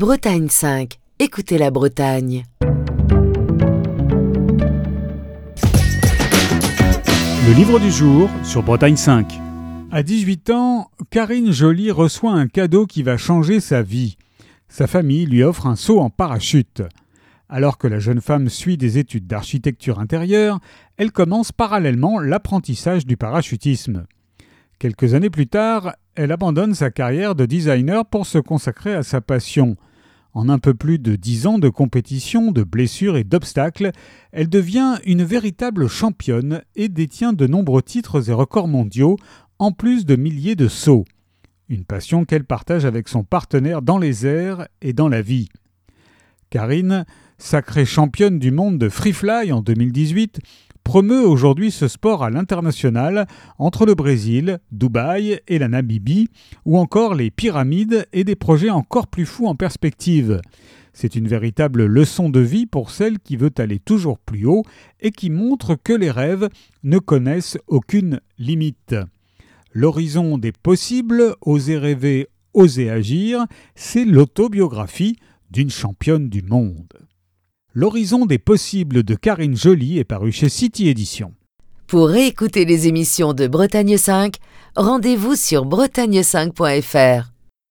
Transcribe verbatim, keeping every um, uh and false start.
Bretagne cinq. Écoutez la Bretagne. Le livre du jour sur Bretagne cinq. À dix-huit ans, Karine Joly reçoit un cadeau qui va changer sa vie. Sa famille lui offre un saut en parachute. Alors que la jeune femme suit des études d'architecture intérieure, elle commence parallèlement l'apprentissage du parachutisme. Quelques années plus tard, elle abandonne sa carrière de designer pour se consacrer à sa passion. En un peu plus de dix ans de compétition, de blessures et d'obstacles, elle devient une véritable championne et détient de nombreux titres et records mondiaux, en plus de milliers de sauts. Une passion qu'elle partage avec son partenaire dans les airs et dans la vie. Karine, sacrée championne du monde de free-fly en deux mille dix-huit, promeut aujourd'hui ce sport à l'international entre le Brésil, Dubaï et la Namibie, ou encore les pyramides et des projets encore plus fous en perspective. C'est une véritable leçon de vie pour celle qui veut aller toujours plus haut et qui montre que les rêves ne connaissent aucune limite. L'horizon des possibles, oser rêver, oser agir, c'est l'autobiographie d'une championne du monde. L'horizon des possibles de Karine Joly est paru chez City Éditions. Pour réécouter les émissions de Bretagne cinq, rendez-vous sur bretagne cinq point f r.